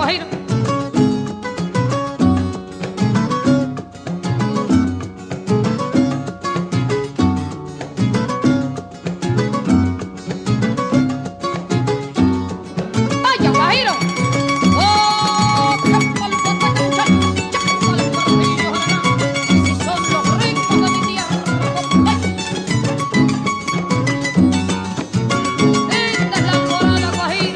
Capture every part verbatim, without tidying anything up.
Guajira. ¡Vaya, Guajiro! ¡Oh! Si son los ricos de mi tierra. Esta es la alborada guajira.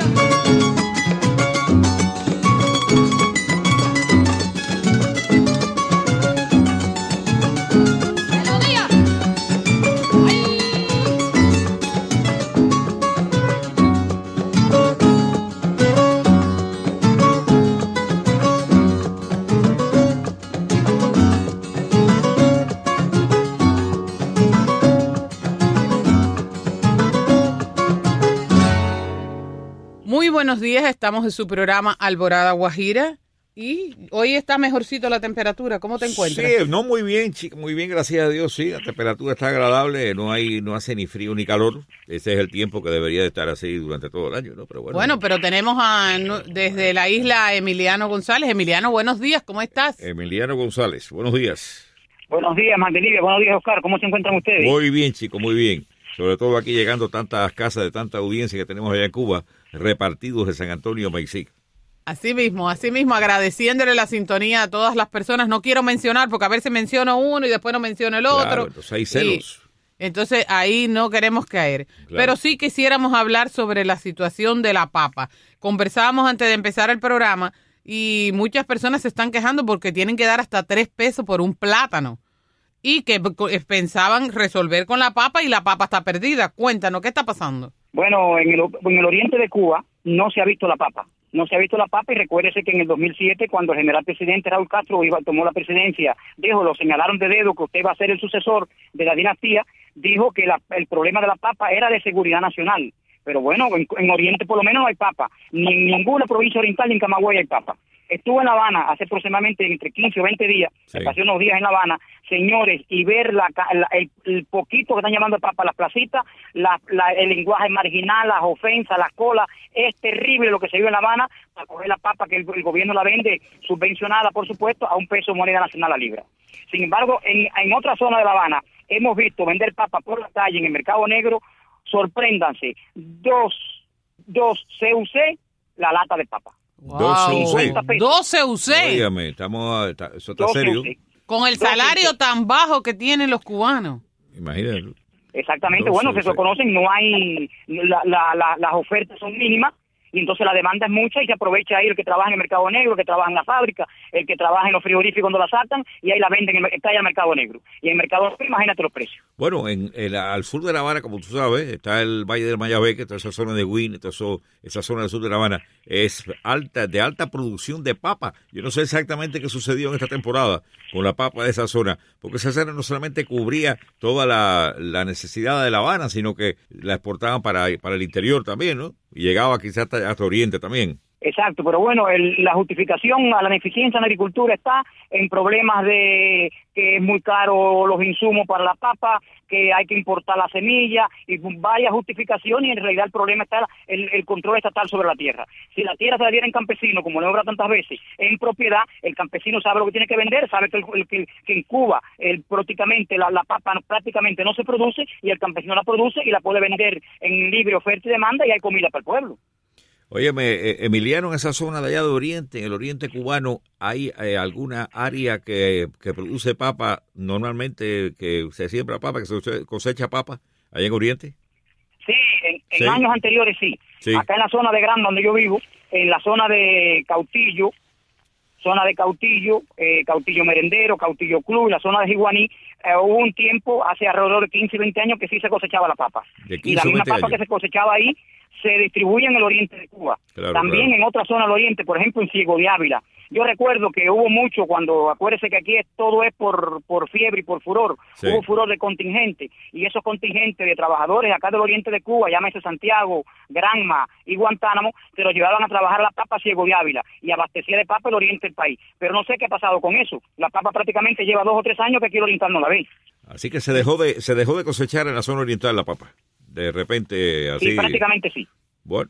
Melodía. ¡Ay! Muy buenos días, estamos en su programa Alborada Guajira y hoy está mejorcito la temperatura. ¿Cómo te encuentras? Sí, no muy bien, chica, muy bien, gracias a Dios, sí, la temperatura está agradable, no hay, no hace ni frío ni calor. Ese es el tiempo que debería de estar así durante todo el año, ¿no? Pero bueno. Bueno, pero tenemos a, no, desde la isla Emiliano González. Emiliano, buenos días, ¿cómo estás? Emiliano González, buenos días. Buenos días, Magdalena. Buenos días, Oscar. ¿Cómo se encuentran ustedes? Muy bien, chico, muy bien. Sobre todo aquí llegando tantas casas de tanta audiencia que tenemos allá en Cuba, repartidos de San Antonio, Mexico. Así mismo, así mismo, agradeciéndole la sintonía a todas las personas. No quiero mencionar, porque a veces menciono uno y después no menciono el otro. Claro, entonces hay celos. Y entonces ahí no queremos caer. Claro. Pero sí quisiéramos hablar sobre la situación de la papa. Conversábamos antes de empezar el programa y muchas personas se están quejando porque tienen que dar hasta tres pesos por un plátano. Y que pensaban resolver con la papa y la papa está perdida. Cuéntanos, ¿qué está pasando? Bueno, en el, en el oriente de Cuba no se ha visto la papa. No se ha visto la papa y recuérdese que en el dos mil siete, cuando el general presidente Raúl Castro iba, tomó la presidencia, dijo, lo señalaron de dedo que usted va a ser el sucesor de la dinastía, dijo que la, el problema de la papa era de seguridad nacional. Pero bueno, en, en Oriente por lo menos no hay papa. Ni en ninguna provincia oriental ni en Camagüey hay papa. Estuve en La Habana hace aproximadamente entre quince o veinte días, Sí. pasé unos días en La Habana, señores, y ver la, la, el, el poquito que están llamando papa, las placitas, la, la, el lenguaje marginal, las ofensas, las colas, es terrible lo que se vive en La Habana para coger la papa que el, el gobierno la vende, subvencionada por supuesto, a un peso moneda nacional a libra. Sin embargo, en, en otra zona de La Habana hemos visto vender papa por la calle en el mercado negro, sorpréndanse, dos, dos C U C la lata de papa. doce U C. doce U C. Óigame, estamos, está- eso está doce serio. U C. Con el doce salario U C. tan bajo que tienen los cubanos. Imagínate. Exactamente, doce bueno, U se C. conocen, no hay, la, la, la, las ofertas son mínimas y entonces la demanda es mucha y se aprovecha ahí el que trabaja en el mercado negro, el que trabaja en la fábrica, el que trabaja en los frigoríficos cuando la sacan y ahí la venden, en el, está ahí el mercado negro. Y en el mercado negro, imagínate los precios. Bueno, en, en la- al sur de La Habana, como tú sabes, está el Valle del Mayabeque, toda esa zona de Huin, toda eso- esa zona del sur de La Habana es alta, de alta producción de papa. Yo no sé exactamente qué sucedió en esta temporada con la papa de esa zona, porque esa zona no solamente cubría toda la, la necesidad de La Habana, sino que la exportaban para, para el interior también, ¿no? Y llegaba quizás hasta, hasta Oriente también. Exacto, pero bueno, el, la justificación a la ineficiencia en la agricultura está en problemas de que es muy caro los insumos para la papa, que hay que importar la semilla y varias justificaciones y en realidad el problema está el, el control estatal sobre la tierra. Si la tierra se la diera en campesino, como lo he hablado tantas veces, en propiedad, el campesino sabe lo que tiene que vender, sabe que, el, que, que en Cuba el, prácticamente la, la papa no, prácticamente no se produce y el campesino la produce y la puede vender en libre oferta y demanda y hay comida para el pueblo. Óyeme, eh, Emiliano, en esa zona de allá de Oriente, en el Oriente cubano, ¿hay eh, alguna área que, que produce papa normalmente, que se siembra papa, que se cosecha papa, allá en Oriente? Sí, en, en Sí. años anteriores sí. Sí. Acá en la zona de Granma, donde yo vivo, en la zona de Cautillo, zona de Cautillo, eh, Cautillo Merendero, Cautillo Club, la zona de Jiguaní, eh, hubo un tiempo, hace alrededor de quince, veinte años, que sí se cosechaba la papa. De Y la quince o misma veinte papa años. que se cosechaba ahí se distribuye en el oriente de Cuba. Claro, También claro. en otra zona del oriente, por ejemplo en Ciego de Ávila. Yo recuerdo que hubo mucho cuando, acuérdese que aquí es, todo es por, por fiebre y por furor. Sí. Hubo furor de contingente y esos contingentes de trabajadores acá del oriente de Cuba, llámese Santiago, Granma y Guantánamo, se los llevaban a trabajar la papa a Ciego de Ávila y abastecía de papa el oriente del país. Pero no sé qué ha pasado con eso. La papa prácticamente lleva dos o tres años que aquí el oriental no la ve. Así que se dejó de se dejó de cosechar en la zona oriental la papa. De repente, así. Sí, prácticamente sí. Bueno.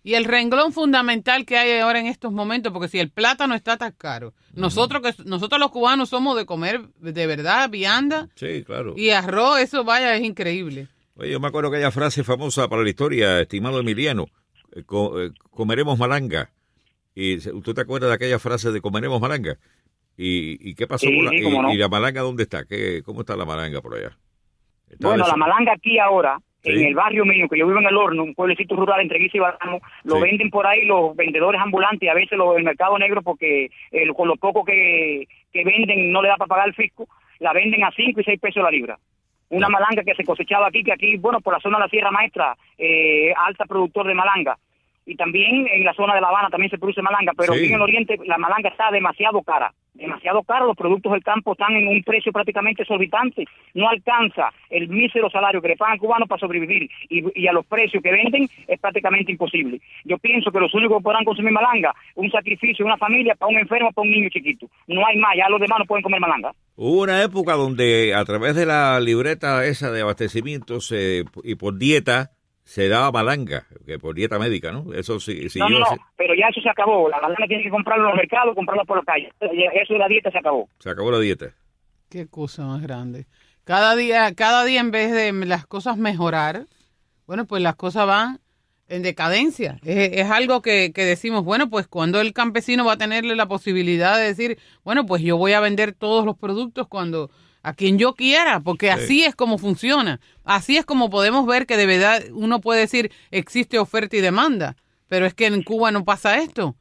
Y el renglón fundamental que hay ahora en estos momentos, porque si el plátano está tan caro, uh-huh. nosotros que nosotros los cubanos somos de comer de verdad vianda. Sí, claro. Y arroz, eso vaya, es increíble. Oye, yo me acuerdo aquella frase famosa para la historia, estimado Emiliano, eh, co- eh, comeremos malanga. Y ¿tú te acuerdas de aquella frase de comeremos malanga? ¿Y, y qué pasó sí, con la, sí, y, no. y la malanga dónde está? ¿Qué, ¿Cómo está la malanga por allá? ¿Está Bueno, des... la malanga aquí ahora, sí. en el barrio mío, que yo vivo en El Horno, un pueblecito rural entre Guisa y Barano, lo sí. venden por ahí los vendedores ambulantes y a veces lo, el mercado negro porque eh, con lo poco que, que venden no le da para pagar el fisco, la venden a cinco y seis pesos la libra. Una sí. malanga que se cosechaba aquí, que aquí, bueno, por la zona de la Sierra Maestra, eh, alta productor de malanga. Y también en la zona de La Habana también se produce malanga, pero sí. aquí en el oriente la malanga está demasiado cara, demasiado cara, los productos del campo están en un precio prácticamente exorbitante, no alcanza el mísero salario que le pagan cubanos para sobrevivir y, y a los precios que venden es prácticamente imposible. Yo pienso que los únicos que podrán consumir malanga, un sacrificio de una familia para un enfermo, para un niño chiquito, no hay más, ya los demás no pueden comer malanga. Hubo una época donde a través de la libreta esa de abastecimientos eh, y por dieta se daba malanga, que por dieta médica, ¿no? Eso sí. sí no, no, yo, no, sí. pero ya eso se acabó. La malanga tiene que comprarlo en los mercados, comprarlo por la calle. Eso de la dieta se acabó. Se acabó la dieta. Qué cosa más grande. Cada día, cada día en vez de las cosas mejorar, bueno, pues las cosas van en decadencia. Es, es algo que, que decimos, bueno, pues cuando el campesino va a tenerle la posibilidad de decir, bueno, pues yo voy a vender todos los productos cuando a quien yo quiera, porque sí. así es como funciona. Así es como podemos ver que de verdad uno puede decir existe oferta y demanda, pero es que en Cuba no pasa esto.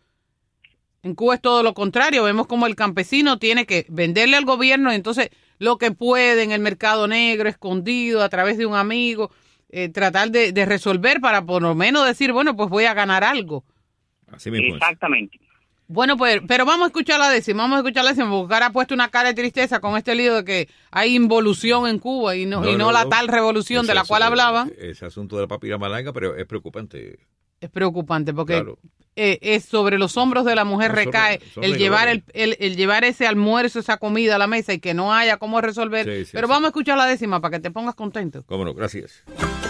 En Cuba es todo lo contrario. Vemos como el campesino tiene que venderle al gobierno y entonces lo que puede en el mercado negro, escondido, a través de un amigo, eh, tratar de, de resolver para por lo menos decir, bueno, pues voy a ganar algo. Así mismo Exactamente. Es. Bueno, pues, pero vamos a escuchar la décima, vamos a escuchar la décima, porque ahora ha puesto una cara de tristeza con este lío de que hay involución en Cuba y no, no, y no, no la no. tal revolución ese, de la cual hablaban. Ese asunto de la papa y la malanga, pero es preocupante. Es preocupante porque claro. eh, es sobre los hombros de la mujer no, recae son, son el llevar el, el, el llevar ese almuerzo, esa comida a la mesa y que no haya cómo resolver. Sí, sí, pero sí. vamos a escuchar la décima para que te pongas contento. Cómo no, gracias.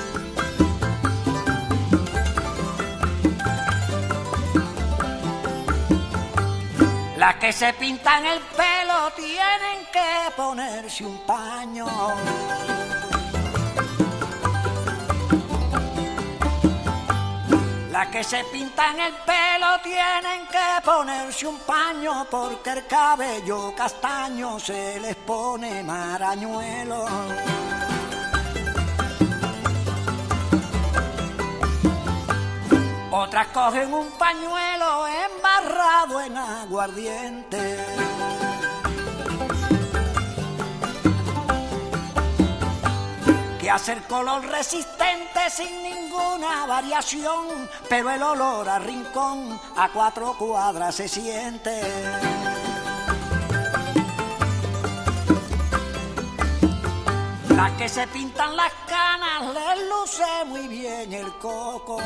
Las que se pintan el pelo tienen que ponerse un paño. Las que se pintan el pelo tienen que ponerse un paño porque el cabello castaño se les pone marañuelo. Otras cogen un pañuelo embarrado en aguardiente. Que hace el color resistente sin ninguna variación, pero el olor a rincón a cuatro cuadras se siente. Las que se pintan las canas les luce muy bien el coco.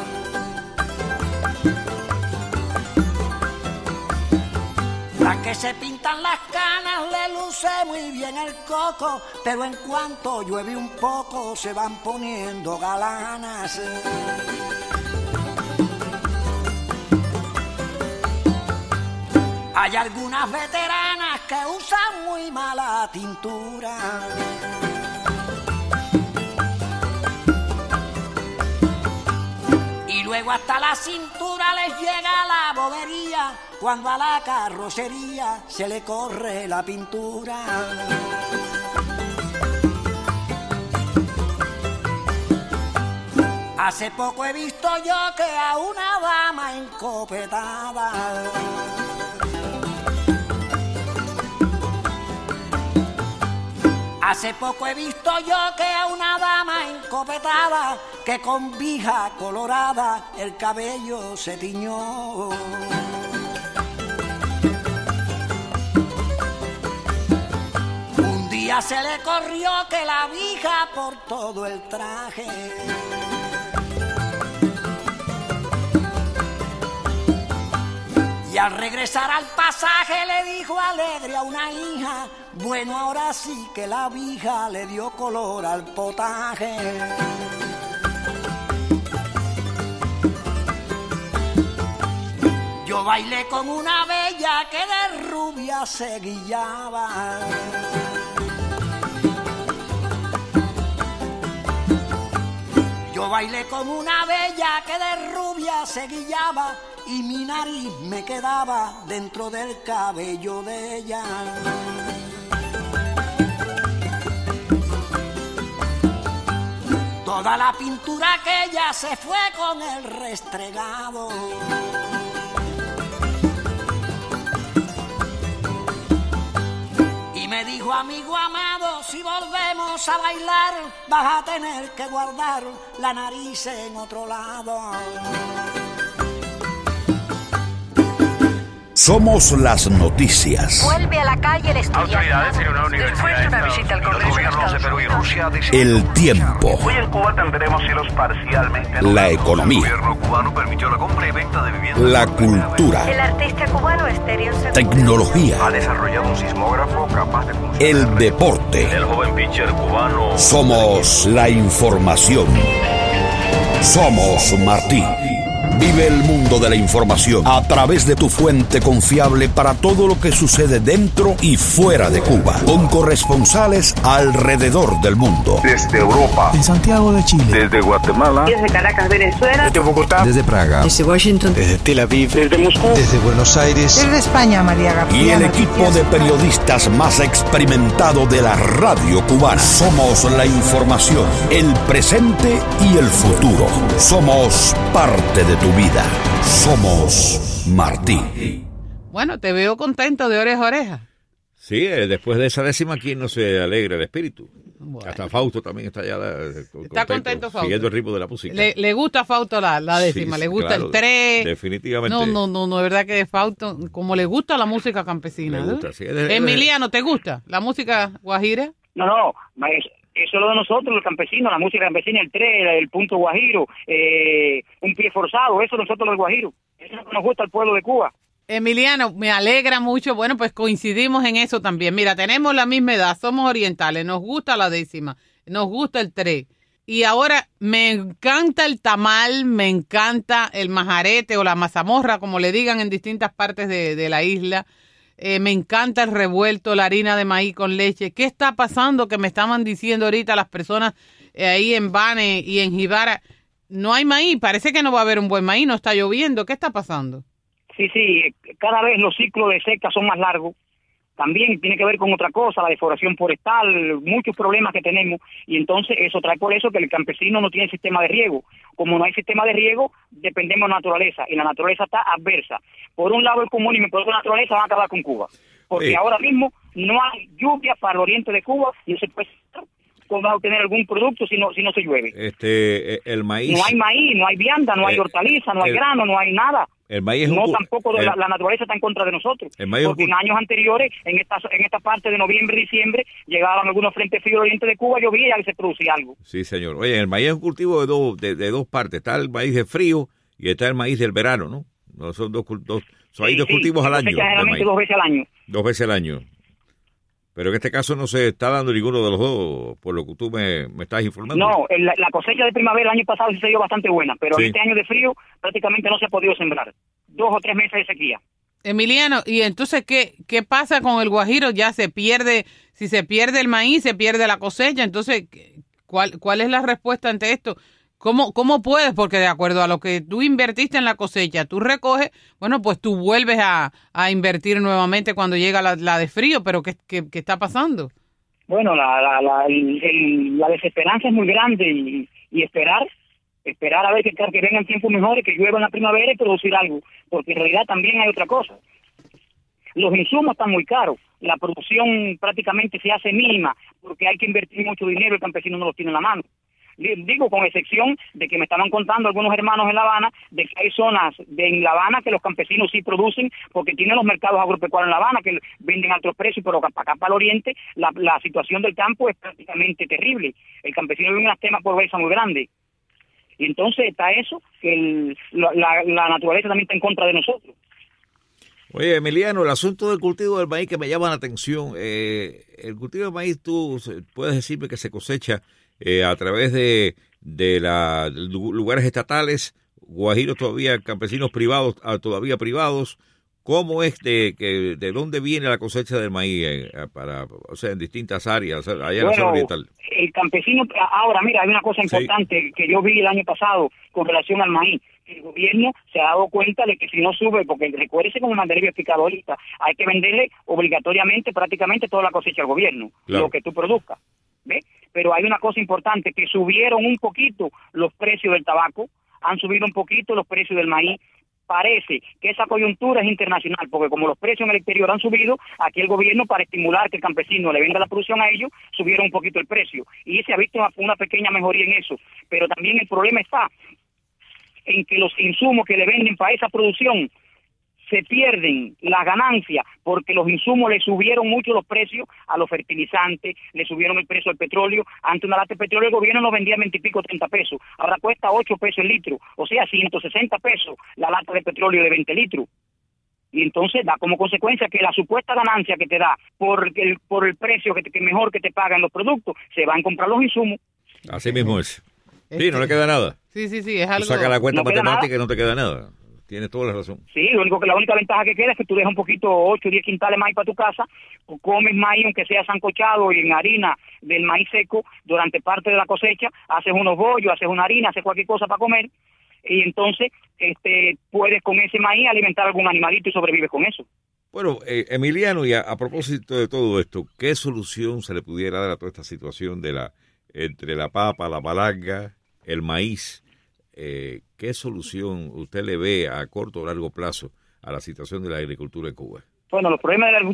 Las que se pintan las canas le luce muy bien el coco, pero en cuanto llueve un poco se van poniendo galanas. Hay algunas veteranas que usan muy mala tintura. Y luego hasta la cintura les llega la bobería, cuando a la carrocería se le corre la pintura. Hace poco he visto yo que a una dama encopetada Hace poco he visto yo que a una dama encopetada que con vija colorada el cabello se tiñó. Un día se le corrió que la vija por todo el traje. Y al regresar al pasaje le dijo alegre a una hija: bueno, ahora sí que la vija le dio color al potaje. Yo bailé con una bella que de rubia se guillaba. Yo bailé con una bella que de rubia se guillaba y mi nariz me quedaba dentro del cabello de ella. Toda la pintura aquella se fue con el restregado. Y me dijo, amigo amado, si volvemos a bailar, vas a tener que guardar la nariz en otro lado. Somos las noticias. Vuelve a la calle el estudiante. Autoridades en una universidad. Después de una visita al Congreso. Los gobiernos de Perú y Rusia dicen El tiempo. hoy en Cuba tendremos cielos parcialmente La nublados. economía. El gobierno cubano permitió la compra y venta de viviendas. La por primera vez. cultura. El artista cubano Estéreo Segundo. Tecnología. Ha desarrollado un sismógrafo capaz de funcionar. El deporte. El joven pitcher cubano. Somos la información. Somos Martí. Vive el mundo de la información a través de tu fuente confiable para todo lo que sucede dentro y fuera de Cuba, con corresponsales alrededor del mundo. Desde Europa. En Santiago de Chile. Desde Guatemala. Desde Caracas, Venezuela. Desde Bogotá. Desde Praga. Desde Washington. Desde Tel Aviv. Desde Moscú. Desde Buenos Aires. Desde España, María García. Y el equipo de periodistas más experimentado de la radio cubana. Somos la información, el presente y el futuro. Somos parte de tu vida. Somos Martí. Bueno, te veo contento de oreja a oreja. Sí, eh, después de esa décima, ¿quién no se alegra el espíritu? Bueno. Hasta Fausto también está ya eh, Está contento Fausto. siguiendo el ritmo de la música. Le, le gusta a Fausto la, la décima, Sí, le gusta claro, el tres. definitivamente. No, no, no, no, es verdad que Fausto, como le gusta la música campesina. Le ¿no? gusta, sí, es de- Emiliano, ¿te gusta la música guajira? No, no, ma- es- eso es lo de nosotros, los campesinos, la música campesina, el tres, el punto guajiro, eh, un pie forzado, eso nosotros los guajiros. Eso es lo que nos gusta al pueblo de Cuba. Emiliano, me alegra mucho. Bueno, pues coincidimos en eso también. Mira, tenemos la misma edad, somos orientales, nos gusta la décima, nos gusta el tres. Y ahora me encanta el tamal, me encanta el majarete o la mazamorra, como le digan en distintas partes de, de la isla. Eh, me encanta el revuelto, la harina de maíz con leche. ¿Qué está pasando? Que me estaban diciendo ahorita las personas eh, ahí en Bane y en Jibara. No hay maíz, parece que no va a haber un buen maíz, no está lloviendo. ¿Qué está pasando? Sí, sí, cada vez los ciclos de seca son más largos. También tiene que ver con otra cosa, la deforación forestal, muchos problemas que tenemos, y entonces eso trae por eso que el campesino no tiene sistema de riego. Como no hay sistema de riego, dependemos de la naturaleza, y la naturaleza está adversa. Por un lado el comunismo y por otro la naturaleza van a acabar con Cuba, porque Sí. ahora mismo no hay lluvia para el oriente de Cuba, y no se puede cómo va a obtener algún producto si no si no se llueve. Este, eh, el maíz. No hay maíz, no hay vianda, no hay Eh, hortaliza, no hay el- grano, no hay nada. El maíz es un No, cu- tampoco el- la, la naturaleza está en contra de nosotros. El maíz es un Porque cu- en años anteriores, en esta en esta parte de noviembre y diciembre, llegaban algunos frentes fríos del oriente de Cuba, llovía y se producía algo. Sí, señor. Oye, el maíz es un cultivo de dos, de, de dos partes. Está el maíz de frío y está el maíz del verano, ¿no? No son dos, cul- dos son hay Sí, dos sí, cultivos al se año. cosecha de generalmente maíz. dos veces al año. Dos veces al año. Pero en este caso no se está dando ninguno de los dos, por lo que tú me, me estás informando. No, el- la, la cosecha de primavera el año pasado sí se dio bastante buena, pero Sí. este año de frío prácticamente no se ha podido sembrar. Dos o tres meses de sequía. Emiliano, ¿y entonces qué, qué pasa con el guajiro? Ya se pierde, si se pierde el maíz, se pierde la cosecha. Entonces, ¿cuál, cuál es la respuesta ante esto? ¿Cómo, ¿Cómo puedes? Porque de acuerdo a lo que tú invertiste en la cosecha, tú recoges, bueno, pues tú vuelves a, a invertir nuevamente cuando llega la, la de frío, pero ¿qué, qué, qué está pasando? Bueno, la, la, la, el- el- la desesperanza es muy grande y, y esperar, esperar a ver que, que vengan tiempos mejores, que llueva en la primavera y producir algo, porque en realidad también hay otra cosa. Los insumos están muy caros, la producción prácticamente se hace mínima, porque hay que invertir mucho dinero, el campesino no lo tiene en la mano. Digo, con excepción de que me estaban contando algunos hermanos en La Habana, de que hay zonas de en La Habana que los campesinos sí producen, porque tienen los mercados agropecuarios en La Habana, que venden a altos precios, pero acá, acá para el oriente la, la situación del campo es prácticamente terrible. El campesino vive en una extrema pobreza muy grande. Y entonces está eso, que el, la, la, la naturaleza también está en contra de nosotros. Oye, Emiliano, el asunto del cultivo del maíz que me llama la atención. Eh, el cultivo del maíz, tú puedes decirme que se cosecha eh, a través de, de la, lugares estatales guajiros todavía, campesinos privados, ah, todavía privados. ¿Cómo es de, que, de dónde viene la cosecha del maíz eh, para, o sea, en distintas áreas, allá en la zona oriental? El campesino, ahora mira, hay una cosa importante sí. que yo vi el año pasado con relación al maíz. El gobierno se ha dado cuenta de que si no sube, porque recuérdese como Mandelibio explicado ahorita, hay que venderle obligatoriamente prácticamente toda la cosecha al gobierno, claro. lo que tú produzcas, ¿ves? Pero hay una cosa importante, que subieron un poquito los precios del tabaco, han subido un poquito los precios del maíz. Parece que esa coyuntura es internacional, porque como los precios en el exterior han subido, aquí el gobierno, para estimular que el campesino le venda la producción a ellos, subieron un poquito el precio. Y se ha visto una, una pequeña mejoría en eso. Pero también el problema está en que los insumos que le venden para esa producción se pierden la ganancia, porque los insumos le subieron mucho los precios a los fertilizantes, le subieron el precio al petróleo. Antes una lata de petróleo el gobierno nos vendía veinte y pico, treinta pesos, ahora cuesta ocho pesos el litro, o sea, ciento sesenta pesos la lata de petróleo de veinte litros. Y entonces da como consecuencia que la supuesta ganancia que te da por el, por el precio que, te, que mejor que te pagan los productos, se van a comprar los insumos. Así mismo es. Sí, no le queda nada. Sí, sí, sí, es algo... Tú saca la cuenta no matemática y no te queda nada. Tienes toda la razón. Sí, lo único que la única ventaja que queda es que tú dejas un poquito, ocho o diez quintales de maíz para tu casa, comes maíz aunque sea sancochado y en harina del maíz seco durante parte de la cosecha, haces unos bollos, haces una harina, haces cualquier cosa para comer, y entonces este puedes con ese maíz alimentar algún animalito y sobrevives con eso. Bueno, eh, Emiliano, y a, a propósito de todo esto, ¿qué solución se le pudiera dar a toda esta situación de la entre la papa, la palanga, el maíz? Eh, ¿Qué solución usted le ve a corto o largo plazo a la situación de la agricultura en Cuba? Bueno, los problemas de la